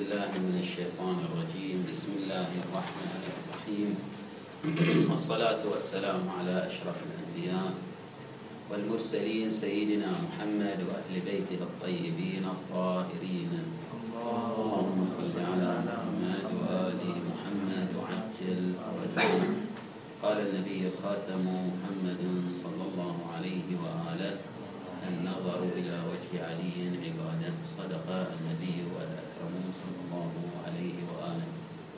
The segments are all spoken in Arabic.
بالله من الشيطان الرجيم. بسم الله الرحمن الرحيم. والصلاة والسلام على أشرف الأنبياء والمرسلين سيدنا محمد وأهل بيته الطيبين الطاهرين. اللهم صل على محمد وآل محمد وعجل فرجهم. قال النبي الخاتم محمد صلى الله عليه وآله: النظر إلى وجه علي عبادة. صدق النبي والأكرم صلى الله عليه وآله.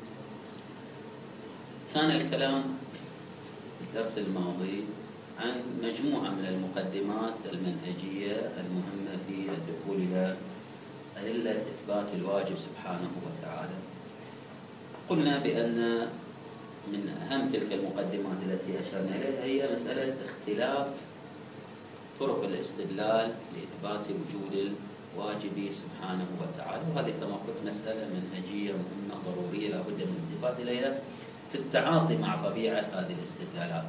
كان الكلام في الدرس الماضي عن مجموعة من المقدمات المنهجية المهمة في الدخول إلى أدلة إثبات الواجب سبحانه وتعالى. قلنا بأن من أهم تلك المقدمات التي أشرنا إليها هي مسألة اختلاف طرق الاستدلال لإثبات وجود الواجب سبحانه وتعالى، وهذه كما قلت مسألة منهجية مهمة ضرورية لا بد من الالتفات إليها في التعاطي مع طبيعة هذه الاستدلالات.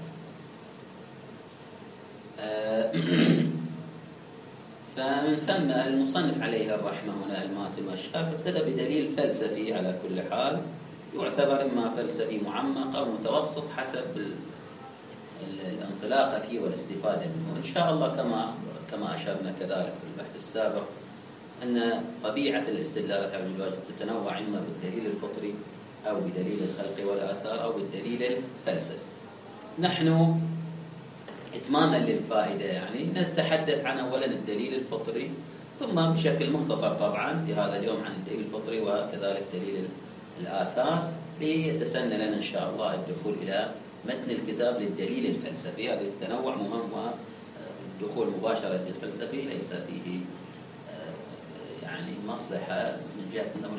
فمن ثم المصنف عليه الرحمة هنا الماتن والشارح ابتدأ بدليل فلسفي على كل حال، يعتبر إما فلسفي معمق أو متوسط حسب الانطلاق فيه والاستفادة منه. إن شاء الله كما أشرنا كذلك في البحث السابق أن طبيعة الاستدلالات على الواجب تتنوع إما بالدليل الفطري أو بدليل الخلق والآثار أو بالدليل الفلسفي. نحن إتماما للفائدة يعني نتحدث عن أولا الدليل الفطري، ثم بشكل مختصر طبعا في هذا اليوم عن الدليل الفطري وكذلك دليل الآثار، ليتسنى لنا إن شاء الله الدخول إلى متن الكتاب للدليل الفلسفي. هذا التنوع مهم، والدخول مباشرة للفلسفي ليس فيه يعني مصلحة من جهة أنه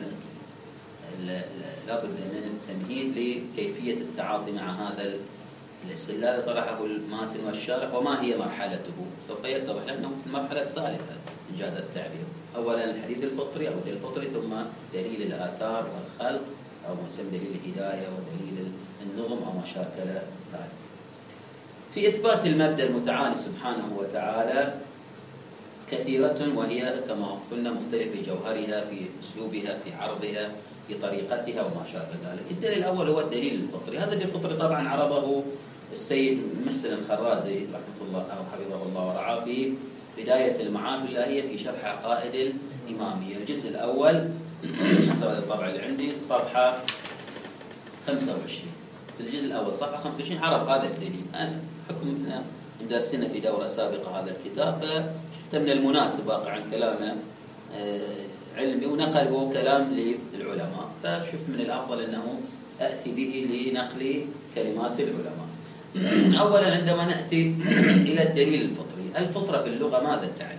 لا بد من التمهيد لكيفية التعاطي مع هذا الاستدلال طرحه الماتن والشارح وما هي مرحلته. سوف يتضح لنا في المرحلة الثالثة إنجاز التعبير. أولا الحديث الفطري أو دليل الفطري، ثم دليل الآثار والخلق أو مسمى دليل الهداية ودليل النظم أو ما شاكل ذلك. في إثبات المبدأ المتعالي سبحانه وتعالى كثيرة، وهي كما قلنا مختلفة في جوهرها، في أسلوبها، في عرضها، في طريقتها وما شابه ذلك. الدليل الأول هو الدليل الفطري. هذا الدليل الفطري طبعا عرضه السيد محسن الخرازي رحمه الله أو حفظه الله ورعاه في بداية المعارف اللهية في شرح عقائد الإمامية الجزء الأول حسب الطبع اللي عندي صفحة 25. في الجزء الأول صفحة 25 عرض هذا الدليل. أنا حكم درسنا في دورة سابقة هذا الكتاب، فشفت من المناسب واقعا كلامه علمي ونقله كلام للعلماء، فشفت من الأفضل أنه أتي به لنقل كلمات العلماء. أولا عندما نأتي إلى الدليل الفطري، الفطرة في اللغة ماذا تعني؟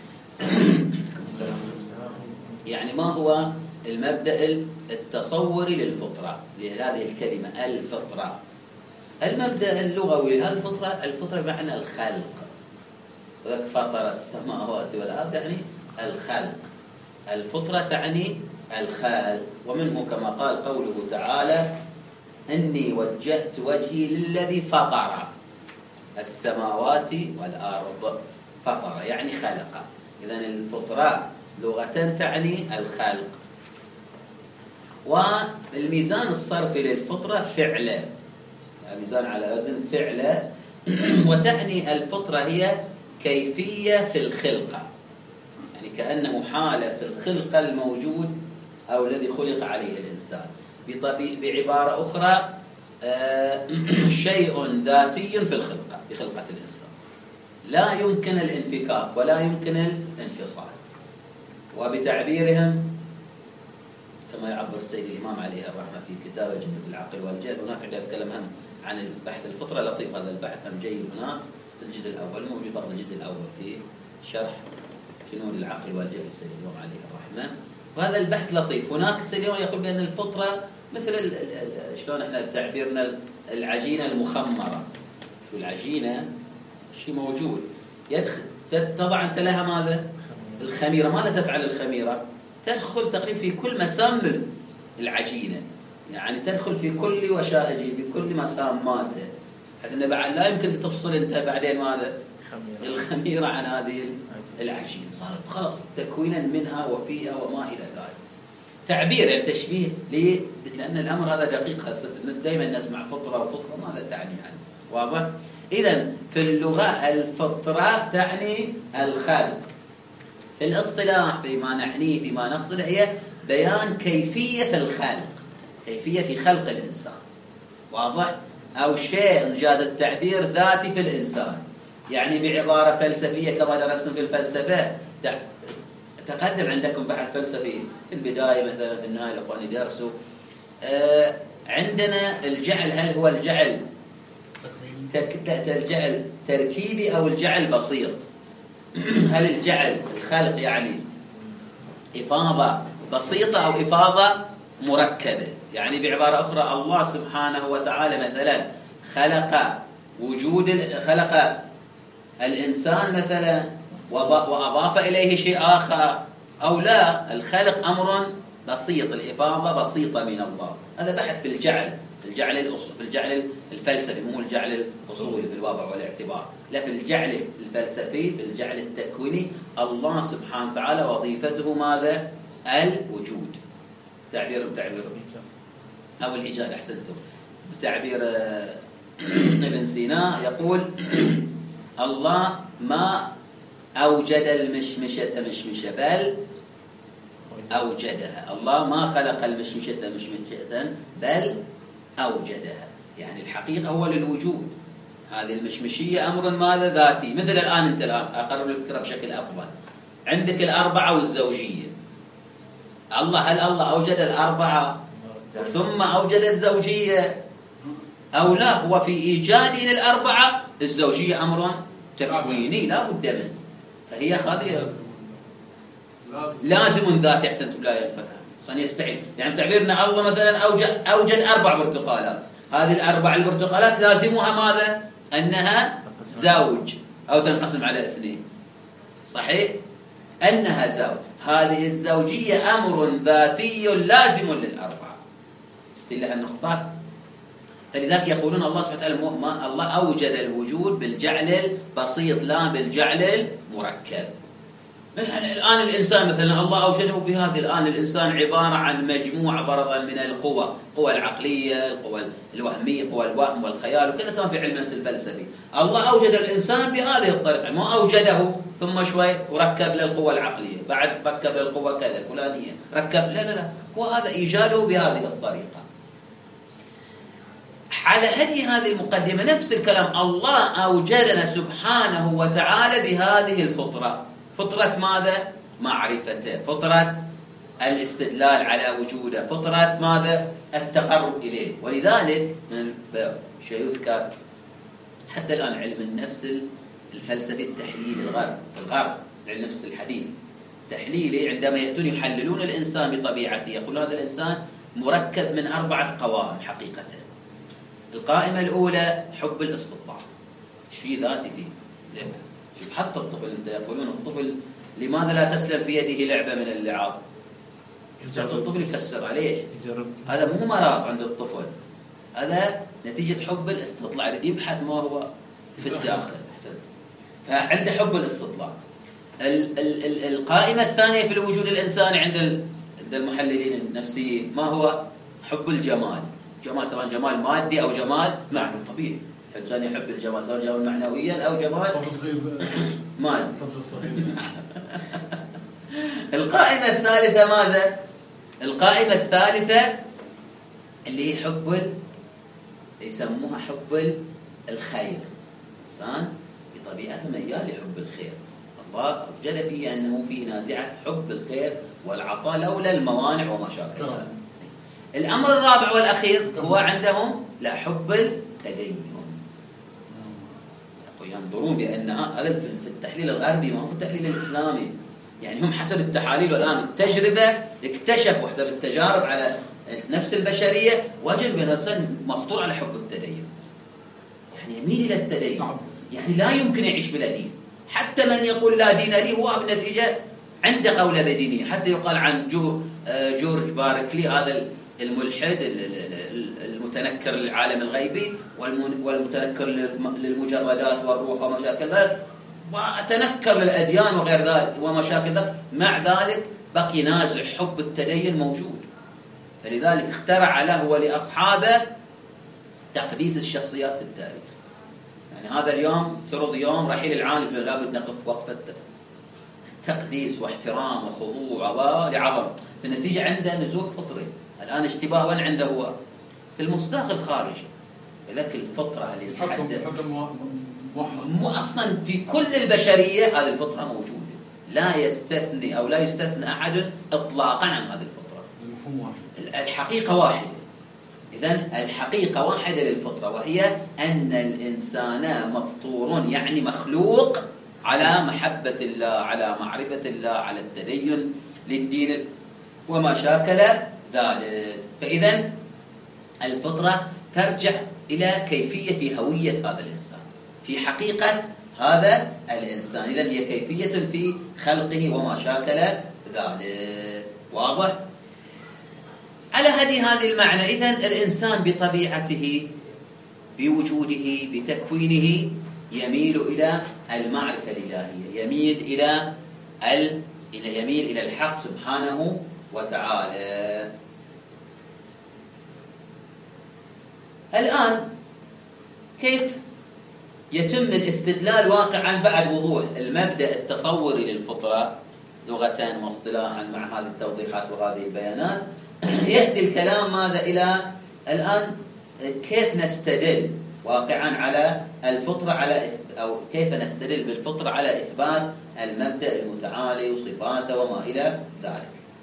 يعني ما هو المبدأ التصوري للفطرة لهذه الكلمة الفطرة؟ المبدأ اللغوي لهذه الفطرة بمعنى الخلق. فطر السماوات والأرض يعني الخلق. الفطرة تعني الخلق، ومنه كما قال قوله تعالى: إني وجهت وجهي للذي فطر السماوات والأرض. فطر يعني خلق. إذن الفطرة لغة تعني الخلق. والميزان الصرفي للفطرة فعلة، الميزان على وزن فعلة، وتعني الفطرة هي كيفية في الخلقة، يعني كأنه حالة في الخلقة الموجود أو الذي خلق عليه الإنسان. بعبارة أخرى شيء ذاتي في الخلقة، في خلقة الإنسان لا يمكن الانفكاك ولا يمكن الانفصال. وبتعبيرهم كما يعبر السيد الإمام عليه الرحمة في كتابه جنود العقل والجهل، هناك عندما يتكلم هم عن البحث الفطرة لطيف هذا البحث هم جيد هناك في الجزء الأول، موجود فقط الجزء الأول في شرح جنود العقل والجهل السيد الإمام عليه الرحمة، وهذا البحث لطيف. هناك السيد الإمام يقول بأن الفطرة مثل شلون احنا تعبيرنا العجينة المخمرة. شو العجينة؟ شيء موجود تضع أنت لها ماذا؟ الخميرة. ماذا تفعل الخميرة؟ تدخل تقريبا في كل مسام العجينة، يعني تدخل في كل وشائجه، في كل مساماته، حتى أنه بعد لا يمكن تفصل أنت بعدين ماذا؟ الخميرة عن هذه العجينة. صارت خلاص تكوينا منها وفيها وما إلى ذلك. تعبير يعني تشبيه ليه؟ لأن الأمر هذا دقيق، خاصة الناس دائما نسمع فطرة وفطرة، ماذا تعني يعني؟ واضح؟ إذا في اللغة الفطرة تعني الخلق، في الاصطلاح فيما نعنيه فيما نقصده هي بيان كيفية الخلق، كيفية في خلق الإنسان، واضح؟ أو شيء جاز التعبير ذاتي في الإنسان، يعني بعبارة فلسفية كما درستم في الفلسفة. تقدم عندكم بحث فلسفي في البداية مثلا، في النهاية الأخوان يدرسوا. عندنا الجعل، هل هو الجعل الجعل تركيبي أو الجعل بسيط؟ هل الجعل الخلق يعني إفاضة بسيطة أو إفاضة مركبة؟ يعني بعبارة أخرى الله سبحانه وتعالى مثلا خلق الإنسان مثلا وأضاف إليه شيء آخر، أو لا، الخلق أمر بسيط، الإفاضة بسيطة من الله. هذا بحث في الجعل، في الجعل الفلسفي، مو الجعل الأصولي في الوضع والاعتبار، لا، في الجعل الفلسفي، في الجعل التكويني. الله سبحانه وتعالى وظيفته ماذا؟ الوجود. تعبير أو الإيجاد، أحسنتم. بتعبير ابن سينا يقول الله ما أوجد المشمشة مشمشة بل أوجدها. الله ما خلق المشمشة مشمشة بل أوجدها، يعني الحقيقة هو للوجود. هذه المشمشية أمر ماذا؟ ذاتي. مثل الآن أنت أقرب الفكرة بشكل أفضل، عندك الأربعة والزوجية. هل الله أوجد الأربعة ثم أوجد الزوجية أو لا؟ هو في إيجاده للأربعة الزوجية أمر تكويني لا بد منه، فهي خاضية لازم ذاتي. أحسنتم، لا ينفك يستحيل. يعني تعبيرنا الله مثلا أوجد 4 برتقالات، هذه ال4 البرتقالات لازمها ماذا؟ أنها زوج أو تنقسم على 2، صحيح؟ أنها زوج. هذه الزوجية أمر ذاتي لازم للأربعة. شفت لها النقطات؟ فلذلك يقولون الله سبحانه وتعالى الله أوجد الوجود بالجعل البسيط لا بالجعل المركب. الآن الإنسان مثلا الله أوجده بهذه. الآن الإنسان عبارة عن مجموعة فرضا من القوى، القوى العقلية، القوى الوهمية، قوى الوهم والخيال، وكذا كما في علم الفلسفي. الله أوجد الإنسان بهذه الطريقة، ما أوجده ثم شوي وركب للقوى العقلية، بعد ركب للقوى كذا الفلانية، ركب، لا، وهذا إيجاده بهذه الطريقة. على هذه المقدمة نفس الكلام، الله أوجدنا سبحانه وتعالى بهذه الفطرة. فطرة ماذا؟ معرفته، فطرة الاستدلال على وجوده، فطرة ماذا؟ التقرب إليه. ولذلك من شيء يذكر حتى الآن علم النفس الفلسفي التحليلي، الغرب علم النفس الحديث تحليلي، عندما يأتون يحللون الإنسان بطبيعته يقول هذا الإنسان مركب من 4 قوائم حقيقة. القائمة الأولى حب الاستطلاع، شيء ذاتي فيه. شوف حتى الطفل، انت يقولون الطفل لماذا لا تسلم في يده لعبة من اللعاب؟ الطفل يكسرها، ليش؟ هذا مو مرض عند الطفل، هذا نتيجة حب الاستطلاع، يريد يبحث ما هو في الداخل. أحسنت. فعنده حب الاستطلاع. القائمة الثانية في الوجود الإنساني عند المحللين النفسيين ما هو؟ حب الجمال. جمال سواء جمال مادي أو جمال معنوي طبيعي. الإنسان يحب الجمال سواء جمال معنويا أو جمال مادي. القائمة الثالثة ماذا؟ القائمة الثالثة اللي هي يسموها حب الخير. الإنسان بطبيعته ميال لحب الخير. الله أوجد فيه أنه فيه نازعة حب الخير والعطاء لولا الموانع ومشاكل ذلك. الأمر الرابع والأخير هو عندهم لا حب التدين. ينظرون بأن هذا في التحليل الغربي ما هو التحليل الإسلامي. يعني هم حسب التحاليل والآن التجربة اكتشفوا حسب التجارب على نفس البشرية وجدوا بأن الإنسان مفطور على حب التدين. يعني يميل إلى التدين، يعني لا يمكن يعيش بلا دين. حتى من يقول لا دين لي هو بنتيجة عنده قولة بدينية. حتى يقال عن جورج باركلي هذا الملحد المتنكر للعالم الغيبي والمتنكر للمجردات والروح ومشاكل ذلك، وتنكر للأديان وغير ذلك ومشاكل ذلك، مع ذلك بقي نازع حب التدين موجود. فلذلك اخترع له ولأصحابه تقديس الشخصيات في التاريخ. يعني هذا اليوم فرض يوم رحيل العالم لابد نقف وقفة تقديس واحترام وخضوع لعظمة، في النتيجة عنده نزوع فطري. الآن اشتباه وين عنده هو؟ في المصداق الخارجي. ذاك الفطرة اللي تحدث أصلا في كل البشرية، هذه الفطرة موجودة، لا يستثني أو لا يستثنى أحد إطلاقا عن هذه الفطرة. المفهوم واحد، الحقيقة واحدة. إذن الحقيقة واحدة للفطرة، وهي أن الإنسان مفطور، يعني مخلوق على محبة الله، على معرفة الله، على التدين للدين وما شاكل ذلك. فإذن الفطرة ترجع إلى كيفية هوية هذا الإنسان، في حقيقة هذا الإنسان. إذن هي كيفية في خلقه وما شاكل ذلك. واضح؟ على هذه المعنى، إذن الإنسان بطبيعته، بوجوده، بتكوينه، يميل إلى المعرفة الإلهية، يميل إلى الحق سبحانه وتعالى. الآن كيف يتم الاستدلال واقعا بعد وضوح المبدأ التصوري للفطرة لغة واصطلاحا مع هذه التوضيحات وهذه البيانات؟ يأتي الكلام ماذا إلى الآن؟ كيف نستدل واقعا على الفطرة، أو كيف نستدل بالفطرة على إثبات المبدأ المتعالي وصفاته وما إلى ذلك.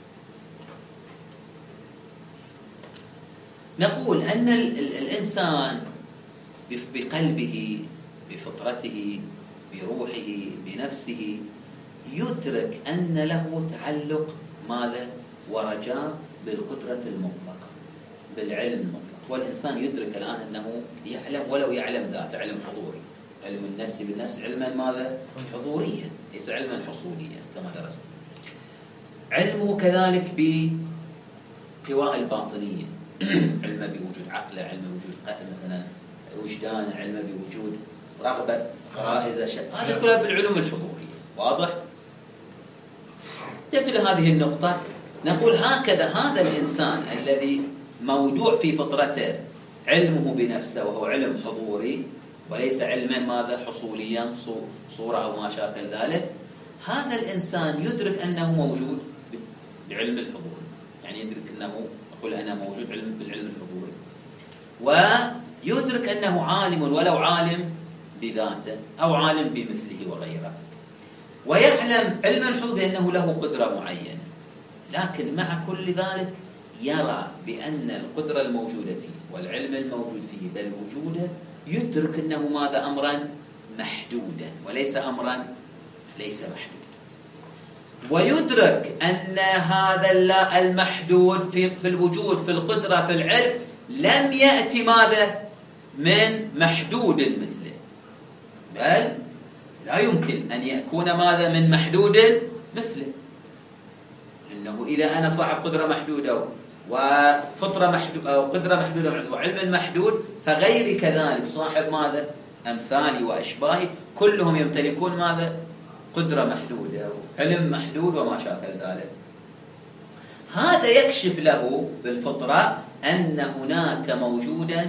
نقول أن الإنسان بقلبه، بفطرته، بروحه، بنفسه، يدرك أن له تعلق ماذا؟ ورجاء بالقدرة المطلقة، بالعلم المطلق. والإنسان يدرك الآن أنه يعلم، ولو يعلم ذات علم حضوري، علم النفس بالنفس علما ماذا؟ حضوريا، ليس علما حصوليا كما درست. علمه كذلك بقواء الباطنية، علم بوجود عقله، علم بوجود مثلا وجدانه، علم بوجود رغبة، غرائز، هذا كلها بالعلوم الحضورية. واضح؟ تأتي لهذه النقطة، نقول هكذا هذا الإنسان الذي موضوع في فطرته علمه بنفسه، وهو علم حضوري وليس علما ماذا؟ حصوليا، صورة أو ما شاكل ذلك. هذا الإنسان يدرك أنه موجود بعلم الحضور، يعني يدرك أنه، أقول أنا موجود بالعلم الحضوري، ويدرك أنه عالم، ولو عالم بذاته أو عالم بمثله وغيره، ويعلم علم الحضور بأنه له قدرة معينة. لكن مع كل ذلك يرى بأن القدرة الموجودة فيه والعلم الموجود فيه بل وجوده، يدرك أنه ماذا؟ أمرا محدودا، وليس أمرا ليس محدود. ويدرك أن هذا المحدود في الوجود، في القدرة، في العلم، لم يأتي ماذا؟ من محدود مثله، بل لا يمكن أن يكون ماذا؟ من محدود مثله. إنه إذا أنا صاحب قدرة محدودة وفطرة محدودة أو قدرة محدودة وعلم محدود، فغيري كذلك صاحب ماذا؟ أمثالي وأشباهي كلهم يمتلكون ماذا؟ قدرة محدودة، علم محدود وما شاكل ذلك. هذا يكشف له بالفطرة أن هناك موجودا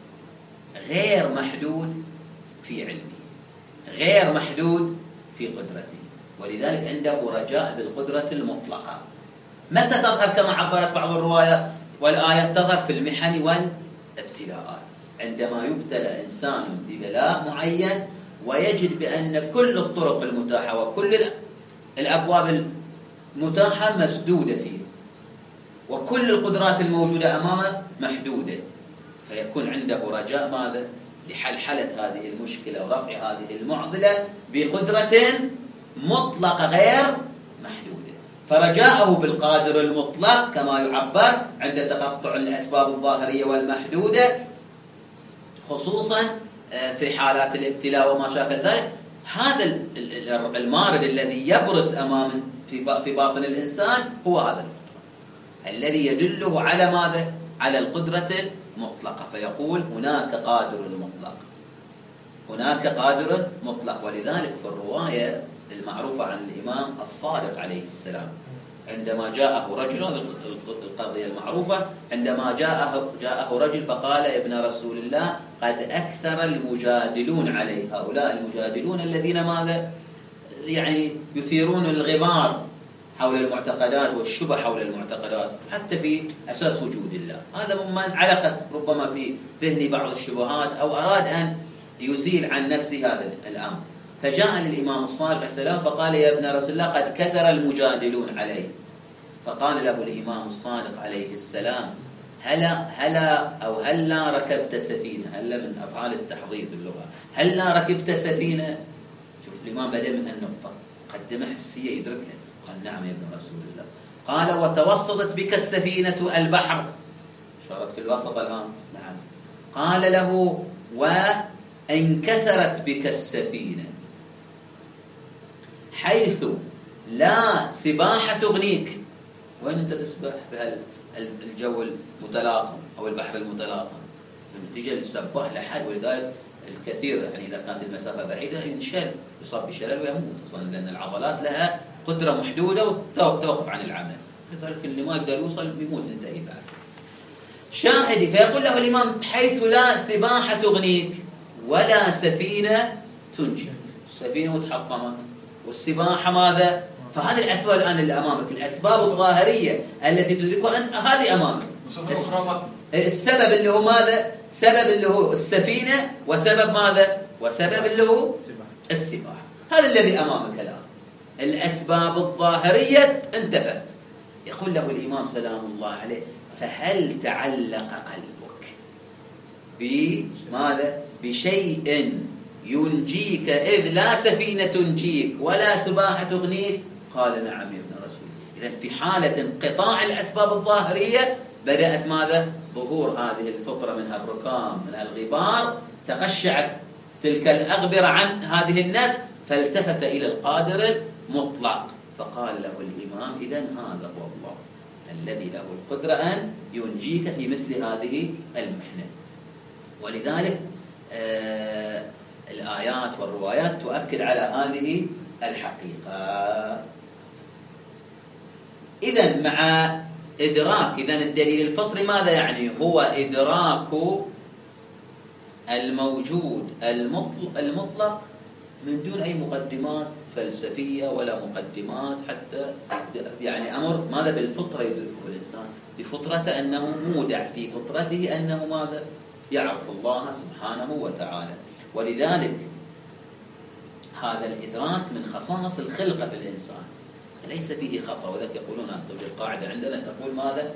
غير محدود في علمه، غير محدود في قدرته، ولذلك عنده رجاء بالقدرة المطلقة. متى تظهر؟ كما عبرت بعض الروايات والآيات، تظهر في المحن والابتلاءات، عندما يبتلى إنسان ببلاء معين ويجد بأن كل الطرق المتاحة وكل الأبواب المتاحة مسدودة فيه، وكل القدرات الموجودة أمامه محدودة، فيكون عنده رجاء ماذا؟ لحلحلة هذه المشكلة ورفع هذه المعضلة بقدرة مطلقة غير محدودة. فرجاءه بالقادر المطلق كما يعبر عند تقطع الأسباب الظاهرية والمحدودة، خصوصا في حالات الابتلاء وما شاكل ذلك. هذا المارد الذي يبرز أمام في باطن الإنسان هو هذا الفطرة الذي يدله على ماذا؟ على القدرة المطلقة. فيقول هناك قادر مطلق، هناك قادر مطلق. ولذلك في الرواية المعروفة عن الإمام الصادق عليه السلام عندما جاءه رجل، هذه القضية المعروفة، عندما جاءه رجل فقال: يا ابن رسول الله قد أكثر المجادلون عليه. هؤلاء المجادلون الذين ماذا؟ يعني يثيرون الغبار حول المعتقدات والشبه حول المعتقدات حتى في أساس وجود الله. هذا ممن علقت ربما في ذهن بعض الشبهات أو أراد أن يزيل عن نفسه هذا الأمر، فجاء للإمام الصادق عليه السلام فقال: يا ابن رسول الله قد كثر المجادلون عليه. فقال له الإمام الصادق عليه السلام: هلا ركبت سفينة. هلا من أفعال التحضير في اللغة. هلا ركبت سفينة. شوف الإمام بدأ من هالنقطة، قدمة حسية يدركها. قال: نعم يا ابن رسول الله. قال: وتوسطت بك السفينة البحر. شارت في الوسط الآن. نعم. قال له: وانكسرت بك السفينة حيث لا سباحة تغنيك. وين أنت تسبح في الجو المتلاطم أو البحر المتلاطم؟ النتيجة للسباح لحد، ولذلك الكثير يعني إذا كانت المسافة بعيدة ينشل، يصاب بشلل ويموت أصلا، لأن العضلات لها قدرة محدودة وتوقف عن العمل، لذلك اللي ما يقدر يوصل يموت، ينتهي بعد. شاهدي، فيقول له الإمام: حيث لا سباحة تغنيك ولا سفينة تنجيك. السفينة متحطمة والسباحة ماذا؟ فهذه الأسباب الآن اللي أمامك، الأسباب الظاهرية التي تدركها أنت هذه أمامك. السبب اللي هو ماذا؟ سبب اللي هو السفينة، وسبب ماذا؟ وسبب اللي هو السباحة. هذا الذي أمامك الآن. الأسباب الظاهرية انتفت. يقول له الإمام سلام الله عليه: فهل تعلق قلبك بماذا؟ بشيء ينجيك إذ لا سفينة تنجيك ولا سباحة تغنيك؟ قال: نعم يا ابن رسول. إذن في حالة انقطاع الأسباب الظاهرية بدأت ماذا؟ ظهور هذه الفطرة، منها الركام، منها الغبار، تقشعت تلك الأغبرة عن هذه النفس، فالتفت إلى القادر المطلق فقال له الإمام: إذن هذا هو الله الذي له القدرة أن ينجيك في مثل هذه المحنة. ولذلك الآيات والروايات تؤكد على هذه الحقيقة. إذن مع إدراك، إذن الدليل الفطري ماذا يعني؟ هو إدراك الموجود المطلق من دون أي مقدمات فلسفية ولا مقدمات، حتى يعني أمر ماذا؟ بالفطرة يدركه الإنسان، بفطرته، أنه مودع في فطرته أنه ماذا؟ يعرف الله سبحانه وتعالى. ولذلك هذا الإدراك من خصائص الخلقة في الإنسان، ليس فيه خطأ. وذلك يقولون القاعدة عندنا تقول ماذا؟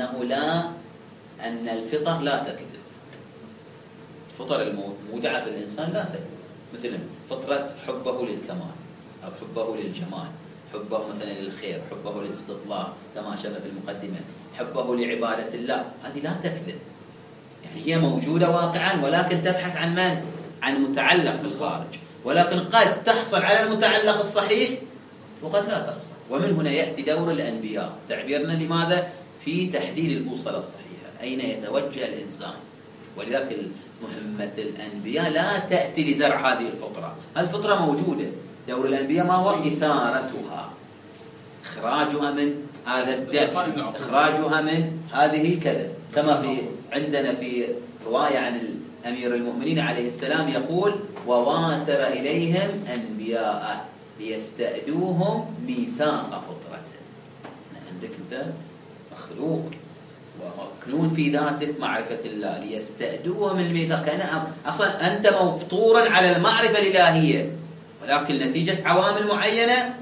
أن الفطر لا تكذب. الفطر المودعة في الإنسان لا تكذب، مثلا فطرة حبه للكمال أو حبه للجمال، حبه مثلا للخير، حبه للاستطلاع كما شبه في المقدمة، حبه لعبادة الله، هذه لا تكذب، يعني هي موجودة واقعا، ولكن تبحث عن من؟ عن متعلق في الخارج، ولكن قد تحصل على المتعلق الصحيح وقد لا تحصل. ومن هنا يأتي دور الأنبياء، تعبيرنا لماذا؟ في تحديد البوصلة الصحيحة، أين يتوجه الإنسان. ولذلك مهمة الأنبياء لا تأتي لزرع هذه الفطرة، هذه الفطرة موجودة، دور الأنبياء ما هو؟ إثارتها، إخراجها من هذا الدفء، إخراجها من هذه كذا، كما في عندنا في رواية عن أمير المؤمنين عليه السلام يقول: وواتر إليهم أنبياء ليستأدوهم ميثاق فطرته. عندك أنت مخلوق ومكنون في ذاتك معرفة الله، ليستأدوهم الميثاق، كأن أصلا أنت مفطورا على المعرفة الإلهية، ولكن نتيجة عوامل معينة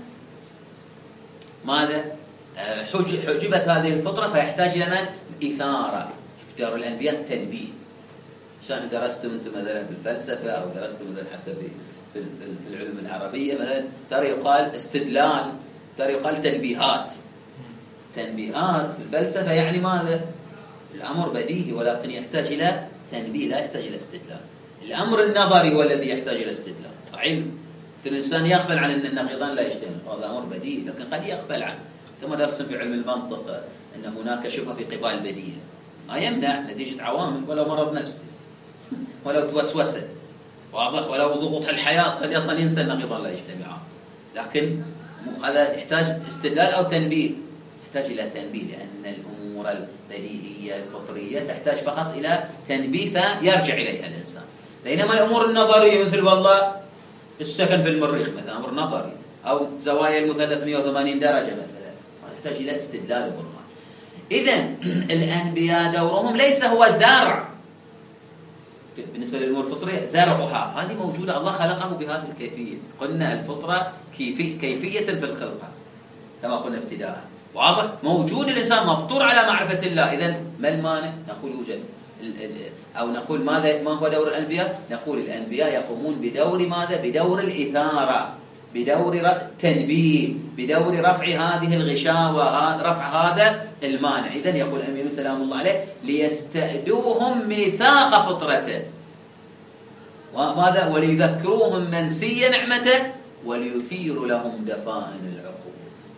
ماذا؟ حجبت هذه الفطرة، فيحتاج إلى من؟ إثارة. في دار الأنبياء تنبيه. عشان درستم أنتم مثلا في الفلسفة أو درستم مثلا حتى في العلوم العربية مثلا، ترى يقال استدلال، ترى يقال تنبيهات. تنبيهات في الفلسفة يعني ماذا؟ الأمر بديهي ولكن يحتاج إلى تنبيه، لا يحتاج إلى استدلال. الأمر النظري هو الذي يحتاج إلى استدلال. صحيح الإنسان يغفل عن أن النقيضان لا يجتمع، هذا أمر بديهي، لكن قد يغفل عنه. كما درسنا في علم المنطق أن هناك شبهة في قبال البديهة، ما يمنع نتيجة عوامل، ولو مرض نفسي، ولو توسوسة، واضح، ولو ضغوط الحياة قد أصلا ينسى النقيضان لا يجتمعان، لكن هذا يحتاج استدلال أو تنبيه. تحتاج إلى تنبيه، لأن الأمور البديهية الفطرية تحتاج فقط إلى تنبيه فيرجع إليها الإنسان. بينما الأمور النظرية مثل والله السكن في المريخ مثلا أمر نظري، أو زوايا المثلث 180 درجة مثلا، تحتاج إلى استدلال وبرهان. إذن الأنبياء دورهم ليس هو زرع بالنسبة للأمور الفطرية، زرعها هذه موجودة، الله خلقه بهذه الكيفية. قلنا الفطرة كيفية في الخلقة كما قلنا ابتداء، واضح؟ موجود، الإنسان مفطور على معرفة الله. إذن ما المانع؟ نقول يوجد، أو نقول ما هو دور الأنبياء؟ نقول الأنبياء يقومون بدور ماذا؟ بدور الإثارة، بدور التنبيه، بدور رفع هذه الغشاوة، رفع هذا المانع. إذن يقول الأمين سلام الله عليه ليستأدوهم ميثاق فطرته، وماذا؟ وليذكروهم منسي نعمته، وليثير لهم دفائن العقول.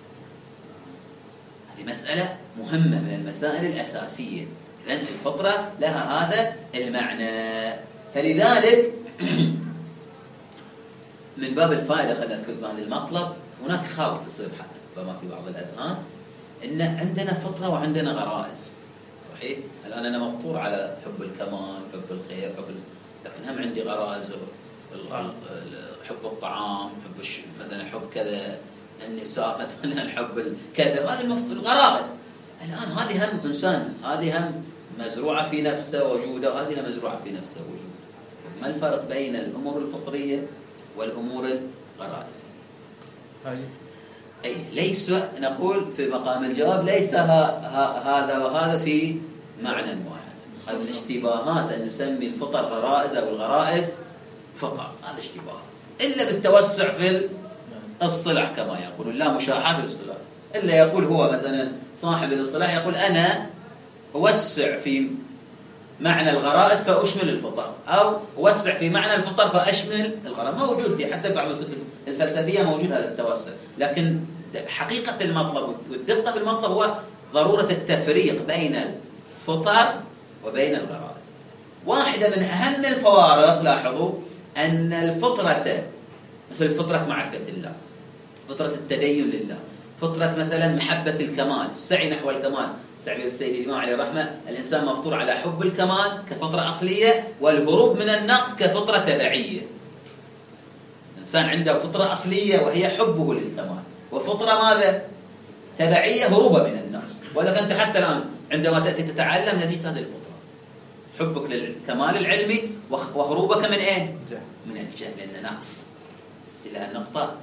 هذه مسألة مهمة من المسائل الأساسية. إذن الفطرة لها هذا المعنى. فلذلك من باب الفائدة خلينا نذكر بهذا المطلب، هناك خلط يصير ربما في بعض الأذهان، إن عندنا فطرة وعندنا غرائز. صحيح؟ الآن أنا مفطور على حب الكمال، حب الخير، لكن هم عندي غرائز، حب الطعام، حب مثلا حب كذا، النساء مثلا حب كذا، هذه الغرائز. الآن هذه هم إنسان، هذه هم مزروعة في نفسه وجوده، وهذه هم مزروعة في نفسه وجوده. ما الفرق بين الأمور الفطرية والأمور الغرائزية؟ أي ليس، نقول في مقام الجواب ليس هذا وهذا في معنى واحد. هذه الاشتباهات أن نسمي الفطر غرائز أو الغرائز فطر، هذا اشتباهات، إلا بالتوسع في الاصطلاح كما يقولون، لا مشاحات الاصطلاح، إلا يقول هو مثلا صاحب الاصطلاح يقول أنا أوسع في معنى الغرائز فأشمل الفطر، أو أوسع في معنى الفطر فأشمل الغرائز. موجود في حتى بعض الكتب الفلسفية موجود هذا التوسع، لكن حقيقة المطلب والدقة بالمطلب هو ضرورة التفريق بين الفطر وبين الغرائز. واحدة من أهم الفوارق لاحظوا أن الفطرة مثل فطرة معرفة الله، فطرة التدين لله، فطرة مثلا محبة الكمال، السعي نحو الكمال، تعبير السيد الإمام عليه الرحمة، الإنسان مفطور على حب الكمال كفطرة أصلية، والهروب من النقص كفطرة تبعية. الإنسان عنده فطرة أصلية وهي حبه للكمال، وفطرة ماذا؟ تبعية، هروبه من النقص. ولكن أنت حتى الآن عندما تأتي تتعلم نتيجة هذه الفطرة حبك للكمال العلمي وهروبك من أين؟ من الجهل، لأنه نقص. استيلاء النقطة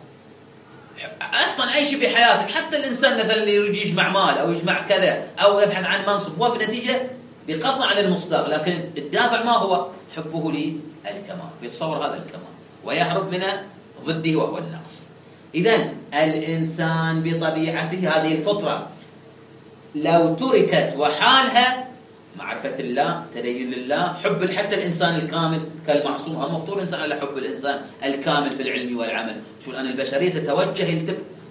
أصلا أي شيء بحياتك، حتى الإنسان مثلا اللي يريد يجمع مال أو يجمع كذا أو يبحث عن منصب، وفي نتيجة بقطع عن المصداق، لكن الدافع ما هو؟ حبه للكمال، يتصور هذا الكمال ويهرب من ضده وهو النقص. إذن الإنسان بطبيعته هذه الفطرة لو تركت وحالها معرفة الله، تدين لله، حب حتى الإنسان الكامل كالمعصوم، المفطور الإنسان على حب الإنسان الكامل في العلم والعمل. شو الآن البشرية تتوجه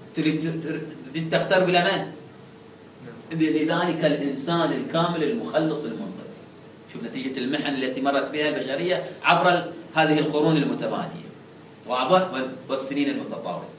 تريد تقترب إلى من؟ لذلك الإنسان الكامل المخلص المنقذ. شوف نتيجة المحن التي مرت بها البشرية عبر هذه القرون المتمادية، واضح، والسنين المتطاولة.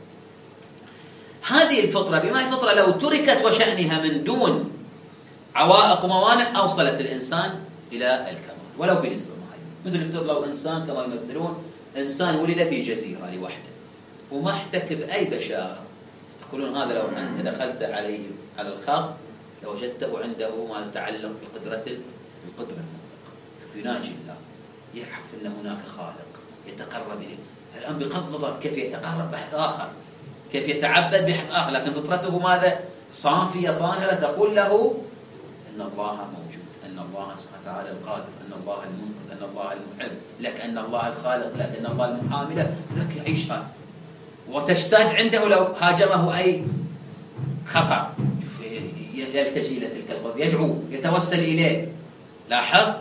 هذه الفطرة بما هي فطرة لو تركت وشأنها من دون عوائق وموانع أوصلت الإنسان إلى الكمال ولو بنسبة معينة. مثل افترض لو إنسان كما يمثلون إنسان ولد في جزيرة لوحده وما احتك بأي بشاعة، يقولون هذا لو أنت دخلت عليه على الخط لوجدته عنده ما يتعلق بقدرة المطلقة، يناجي الله، يعرف أن هناك خالق يتقرب إليه. الآن بغض النظر كيف يتقرب بحث آخر، كيف يتعبد بحث آخر، لكن فطرته ماذا؟ صافية طاهرة تقول له أن الله موجود، أن الله سبحانه وتعالى القادر، أن الله المنقذ، أن الله المحب لك، أن الله الخالق لك، أن الله المحامي لك، ذاك يعيش هذا. وتشتاق عنده لو هاجمه أي خطر يلتجي إلى تلك القرب، يدعو، يتوسل إليه. لاحظ؟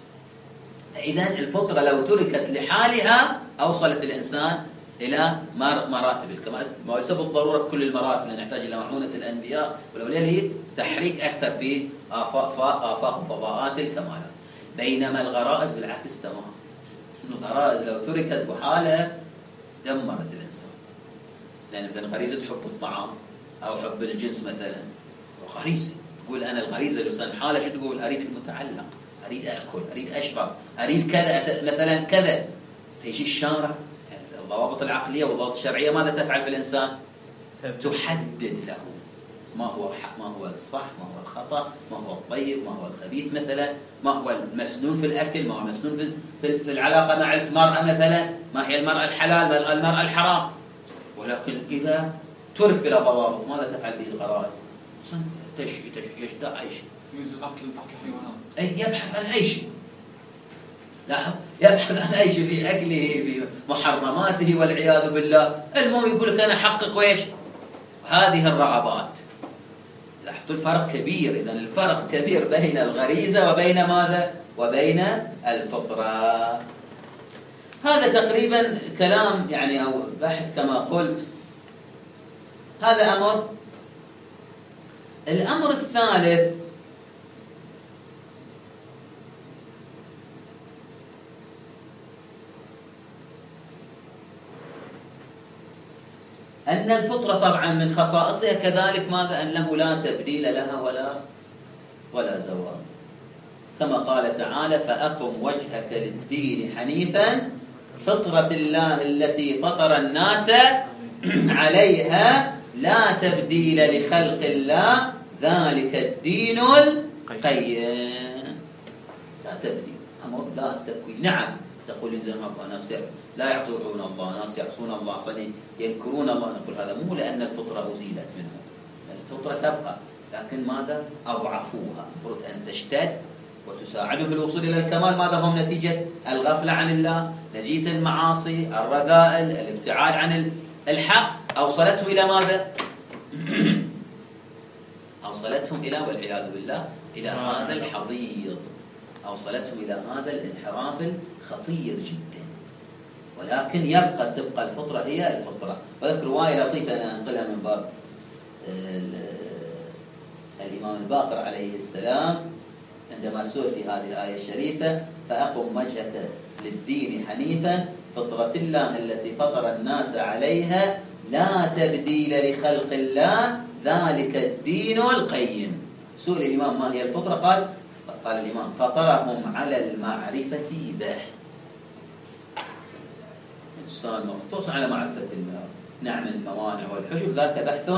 إذن الفطرة لو تركت لحالها أوصلت الإنسان إلى مراتب الكمال، ما يسبب الضرورة كل المراتب، لأن نحتاج إلى معونة الأنبياء والأولياء هي تحريك أكثر في آفاق وفضاءات الكمالات. بينما الغرائز بالعكس تماما، الغرائز لو تركت بحالها دمرت الإنسان. لأن مثلا غريزة حب الطعام أو حب الجنس مثلا غريزة. تقول أنا الغريزة الإنسان حالة شو تقول؟ أريد المتعلق، أريد أكل، أريد أشرب، أريد كذا مثلا كذا. فيجي الشارع، الضوابط العقلية والضوابط الشرعية ماذا تفعل في الإنسان؟ تحدد له ما هو الصح، ما هو الخطأ، ما هو الطيب، ما هو الخبيث مثلا، ما هو المسنون في الأكل، ما هو المسنون في العلاقة مع المرأة مثلا، ما هي المرأة الحلال، ما المرأة الحرام. ولكن إذا ترك بلا ضوابط ماذا تفعل به الغرائز؟ يشتاق أي شيء، قتل الحيوانات، يبحث عن أي شيء. لاحظ، يبحث عن أي شيء في أكله، في محرماته والعياذ بالله. المهم يقول لك أنا أحقق ويش هذه الرغبات. لاحظوا الفرق كبير. إذن الفرق كبير بين الغريزة وبين ماذا؟ وبين الفطرة. هذا تقريبا كلام يعني أو بحث كما قلت. هذا أمر. الأمر الثالث أن الفطرة طبعا من خصائصها كذلك ماذا؟ أنه لا تبديل لها ولا زوال، كما قال تعالى فأقم وجهك للدين حنيفا فطرة الله التي فطر الناس عليها لا تبديل لخلق الله ذلك الدين القيم. لا تبديل، أمر لا تكوين. نعم تقول إنزين ناس لا يعطون الله، ناس يعصون الله، صلي ينكرون الله. نقول هذا مو لأن الفطرة أزيلت منهم، الفطرة تبقى، لكن ماذا؟ أضعفوها. المفروض أن تشتد وتساعدهم في الوصول إلى الكمال. ماذا هم؟ نتيجة الغفلة عن الله، نتيجة المعاصي، الرذائل، الابتعاد عن الحق، أوصلتهم إلى ماذا؟ أوصلتهم إلى والعياذ بالله إلى هذا الحضيض، أوصلتهم إلى هذا الانحراف الخطير جدا. ولكن تبقى الفطرة هي الفطرة. وذكر رواية لطيفة أنا أنقلها من باب الإمام الباقر عليه السلام عندما سئل في هذه الآية الشريفة فأقم وجهك للدين حنيفا فطرة الله التي فطر الناس عليها لا تبديل لخلق الله ذلك الدين القيم. سئل الإمام ما هي الفطرة؟ قال الإمام فطرهم على المعرفة به. إنسان مفطور على معرفة الله، نعم الموانع والحجب ذاك بحث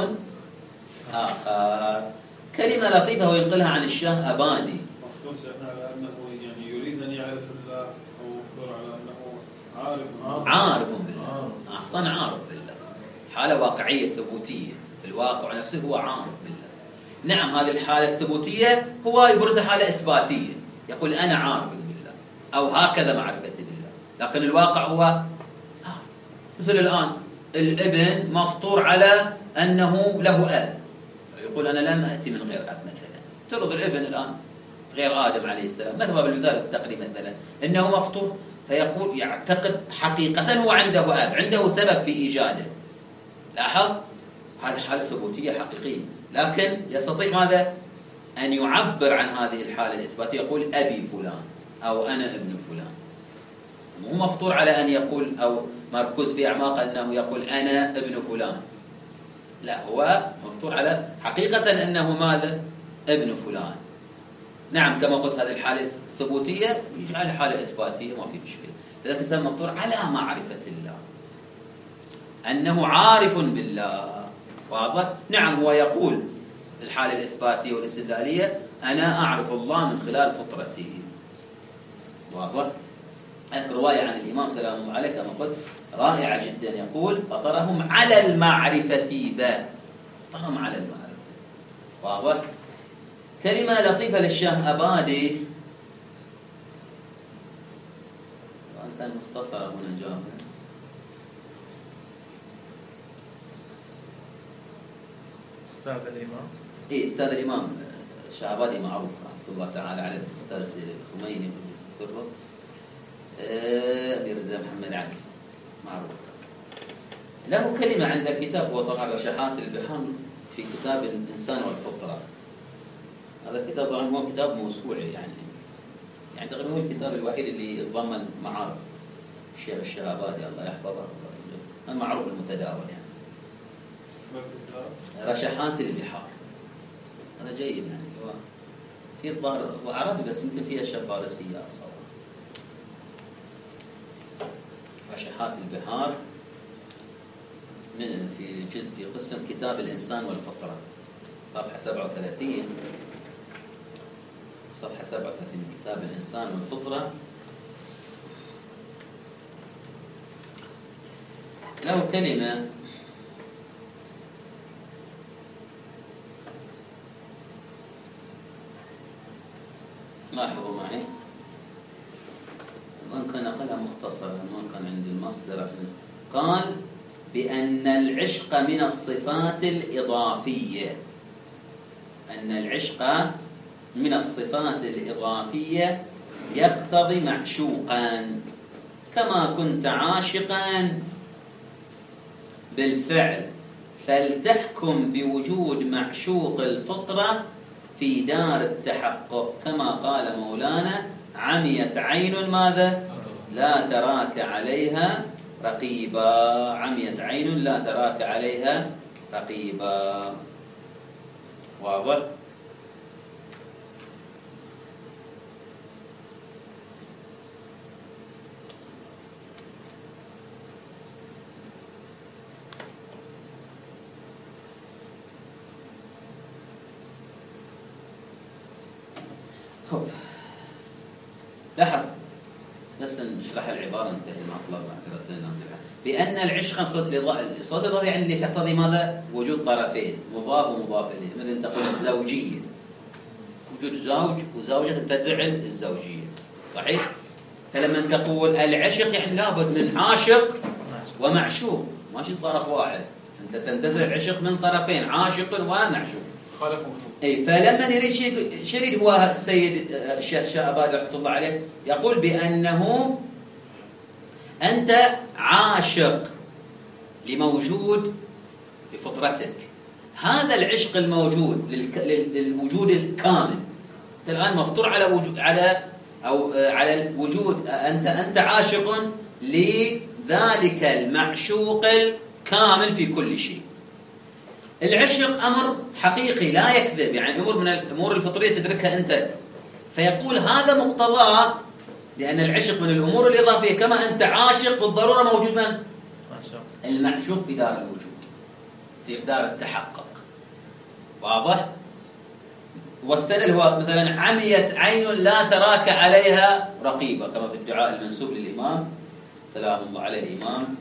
آخر. كلمة لطيفة وينقلها عن الشاه أبادي. مفطور على أنه يعني يريد أن يعرف الله، أو مفطور على أنه عارف بالله، أصلا عارف بالله، حالة واقعية ثبوتية، الواقع نفسه هو عارف بالله. نعم هذه الحالة الثبوتية هو يبرزها حالة إثباتية، يقول أنا عارف بالله أو هكذا معرفة بالله، لكن الواقع هو مثل الآن الابن مفطور على أنه له أب، يقول أنا لم أتي من غير أب مثلا. ترضى الابن الآن غير آدم عليه السلام مثلا بالمثال التقريب مثلا إنه مفطور، فيقول يعتقد حقيقة هو عنده أب، عنده سبب في إيجاده. لاحظ هذه حالة ثبوتية حقيقية، لكن يستطيع ماذا؟ أن يعبر عن هذه الحالة الإثباتية، يقول أبي فلان أو أنا ابن فلان. مو مفطور على أن يقول أو مركوز في أعماقه أنه يقول أنا ابن فلان، لا هو مفطور على حقيقة أنه ماذا؟ ابن فلان. نعم كما قلت هذه الحالة الثبوتية يجعلها حالة إثباتية ما في مشكلة، لكن الإنسان مفطور على معرفة الله، أنه عارف بالله. واضح؟ نعم هو يقول الحالة الإثباتية والاستدلالية أنا أعرف الله من خلال فطرتي. واضح؟ أذكر رواية عن الإمام سلام الله عليه كما قلت رائعة جدا، يقول فطرهم على المعرفة به، فطرهم على المعرفة. واضح؟ كلمة لطيفة للشاه أبادي، وأن كان مختصرة هنا جامعة. أستاذ الإمام أستاذ الإمام الشاه أبادي معروف رحمة الله تعالى على الأستاذ الخميني السره أمير الزمان محمد علي معروف. له كلمة عند كتاب هو طبعا رشحات البحار في كتاب الإنسان والفطرة. هذا الكتاب طبعا هو كتاب موسوعي يعني تقريبا هو الكتاب الوحيد اللي يتضمن معارف الشيخ الشهابادي الله يحفظه، المعروف المتداول يعني. رشحات البحار هذا جيد يعني. هو في الظاهر هو عربي بس يمكن في اشياء فارسيه اصلا. رشحات البحار من في جزء في قسم كتاب الانسان والفطره صفحه 37. صفحه 37 كتاب الانسان والفطره له كلمه لاحظوا معي، ممكن أقلها مختصرا، ممكن عندي المصدر. قال بأن العشق من الصفات الإضافية، أن العشق من الصفات الإضافية يقتضي معشوقا، كما كنت عاشقا بالفعل فلتحكم بوجود معشوق الفطرة في دار التحقق، كما قال مولانا عميت عين ماذا؟ لا تراك عليها رقيبا. عميت عين لا تراك عليها رقيبا. واضح؟ لاحظ بس نشرح العبارة ننتهي المطلب بأن العشق صوت الإضافة يعني اللي تقتضي ماذا؟ وجود طرفين مضاف ومضاف إليه، مثل تقول الزوجية، وجود زوج وزوجة تنتزع الزوجية، صحيح؟ فلما تقول العشق يعني لابد من عاشق ومعشوق، ماشي طرف واحد، أنت تنتزع العشق من طرفين عاشق ومعشوق. اي فلما يريد شريد هو السيد الشيخ شعبان رحمه الله عليه يقول بانه انت عاشق لموجود بفطرتك، هذا العشق الموجود للوجود الكامل، انت الان مفطور على وجود على الوجود، انت عاشق لذلك المعشوق الكامل في كل شيء. العشق أمر حقيقي لا يكذب، يعني أمر من الأمور الفطرية تدركها أنت، فيقول هذا مقتضاه، لأن العشق من الأمور الإضافية، كما أنت عاشق بالضرورة موجود من؟ المعشوق في دار الوجود، في دار التحقق. واضح؟ واستدل هو مثلا عميت عين لا تراك عليها رقيبة، كما في الدعاء المنسوب للإمام سلام الله عليه الإمام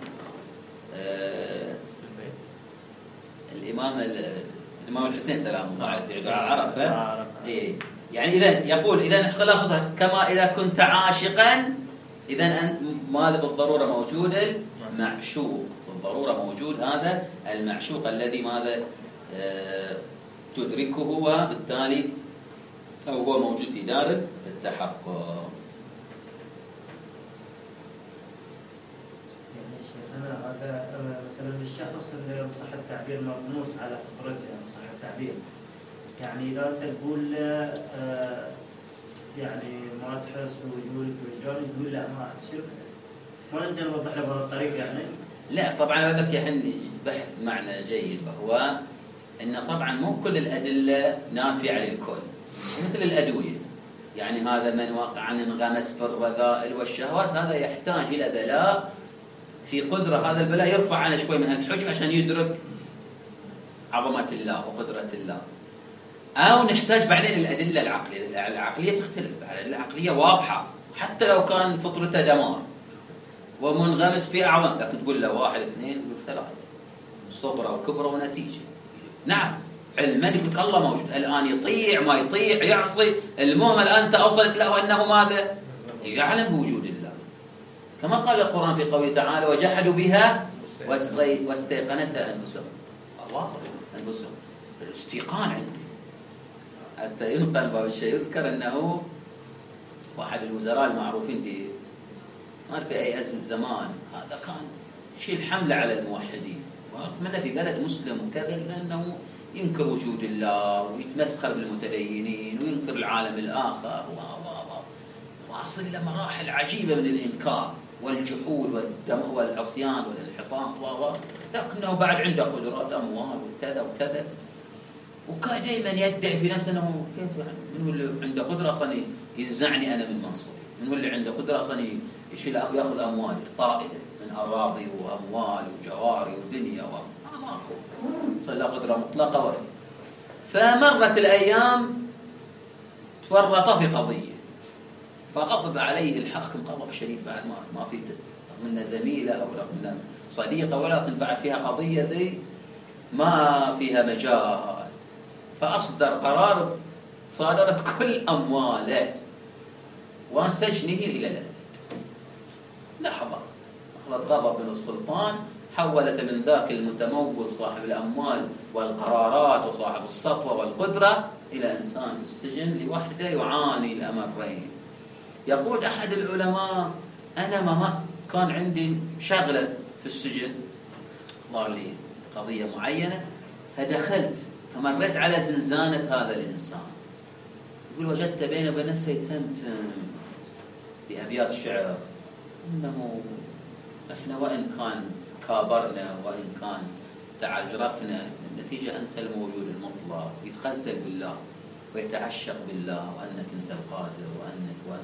الإمام الحسين سلام الله عليه في دعاء عرفة. إيه يعني إذا يقول إذا خلاصتها كما إذا كنت عاشقا، إذا أنت ماذا بالضرورة موجود؟ المعشوق بالضرورة موجود، هذا المعشوق الذي ماذا تدركه، وبالتالي أو هو موجود في دار التحقق. هذا مثلا الشخص اللي صح التعبير مغموس على فطرته، يعني صح التعبير، يعني اذا انت تقول يعني ما تحس بوجودك وجدانك، تقول لا ما احس، ما نقدر نوضح له بهذه الطريقه يعني؟ لا طبعا هذاك يعني بحث معنى جيد، وهو ان طبعا مو كل الادله نافعه للكل، مثل الادويه، يعني هذا من وقع انغمس في الرذائل والشهوات هذا يحتاج الى بلاء في قدرة، هذا البلاء يرفع عنه شوي من هالحجم عشان يدرك عظمة الله وقدرة الله. أو نحتاج بعدين الأدلة العقلية، العقلية تختلف، العقلية واضحة حتى لو كان فطرته دمار ومنغمس في أعظم، لكن تقول له 1 2 يقول 3، صغرى وكبرى ونتيجة. نعم علما يقول الله موجود، الآن يطيع ما يطيع يعصي، المهم الآن أنت أوصلت له أنه ماذا؟ يعلم بوجود الله، كما قال القرآن في قوله تعالى وجحدوا بها واستيقنتها أنفسهم. الله أنفسهم الاستيقان عندي، حتى ينقل باب الشيء يذكر أنه واحد الوزراء المعروفين في ما في أي أزمة زمان، هذا كان يشيل حملة على الموحدين، وأتمنى في بلد مسلم وكذا، لأنه ينكر وجود الله ويتمسخر بالمتدينين وينكر العالم الآخر واصل إلى مراحل عجيبة من الإنكار والجحود والعصيان والانحطاط، لكنه بعد عنده قدرات أموال وكذا وكذا، وكان دائما يدعي في نفسه انه كيف يعني من هو اللي عنده قدره اصلا ينزعني انا من منصبي؟ من هو اللي عنده قدره اصلا يشيل ياخذ اموالي طائله من اراضي واموال وجواري ودنيا ما اخو صار له قدره مطلقه فمرت الايام تورط في قضيه فغضب عليه الحاكم غضب شديد بعد ما في رغم زميله او رغم صديقه ولكن بعد فيها قضيه ذي ما فيها مجال فأصدر قرار صادرت كل أمواله وسجنه إلى الأبد. لحظة غضب من السلطان حولت من ذاك المتمول صاحب الأموال والقرارات وصاحب السطوة والقدرة إلى إنسان في السجن لوحده يعاني الأمرين. يقول أحد العلماء أنا ما كان عندي شغلة في السجن ظهر لي قضية معينة فدخلت فمريت على زنزانة هذا الإنسان. يقول وجدت بينه وبين نفسه يتمتم بأبيات شعر إنه إحنا وإن كان كابرنا وإن كان تعجرفنا النتيجة أنت الموجود المطلق يتغزل بالله ويتعشق بالله وأنك أنت القادر وأنك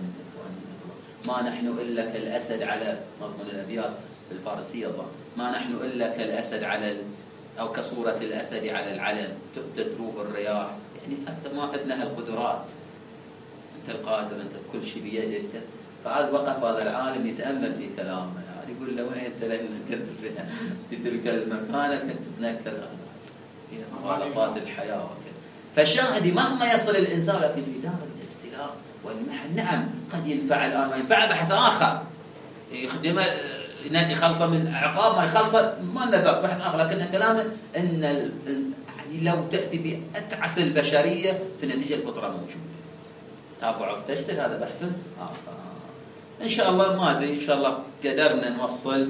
ما نحن إلا كالأسد على مضمون الأبيات الفارسية ما نحن إلا كالأسد على أو كصورة الأسد على العلم تتروه الرياح يعني حتى ما عندنا هالقدرات أنت القادر أنت كل شيء بيدك. فعاد وقف هذا العالم يتأمل في كلامه يعني يقول له وين أنت لأن كنت في تلك المكانة كنت تتذكر في مغالطات الحياة وكذا. فشاهدي مهما يصل الإنسان لكن في دار الابتلاء والمحن نعم قد ينفع الآن ما ينفع بحث آخر يخدمه يخلص من عقاب ما يخلص ما ندق بحث آخر لكن كلامه أن يعني لو تأتي بأتعس البشرية في النتيجة الفطرة موجودة تافع وتشتل هذا بحث آخر. إن شاء الله ما أدري إن شاء الله قدرنا نوصل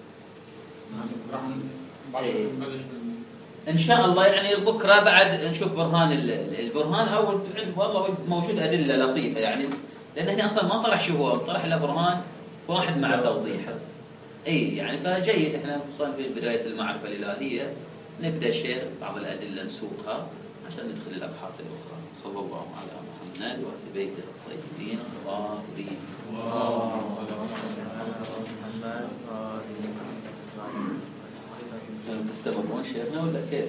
إن شاء الله يعني بكرة بعد نشوف برهان البرهان أو والله موجود أدلة لطيفة يعني لأن هنا أصلا ما طرح شو هو طرح له برهان واحد مع توضيحه اي يعني فجيد احنا وصلنا في بدايه المعرفه الالهيه نبدا شيء بعض الادله نسوقها عشان ندخل الابحاث الاخرى. صلى الله على محمد وعلى بيته الطيبين الطاهرين. تستمرون شيخنا ولا كيف؟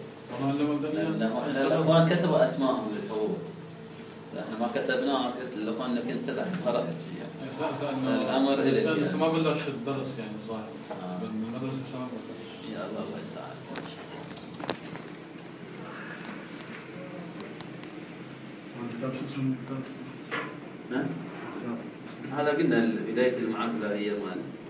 الاخوان كتبوا اسمائهم للحضور احنا ما كتبناها قلت للاخوان انك انت فرقت فيها. الامر لسه ما بلش الدرس يعني صاحب بالمدرسه لسه ما بلش. يا الله يسعدك. هذا قلنا بدايه المعرفه هي مال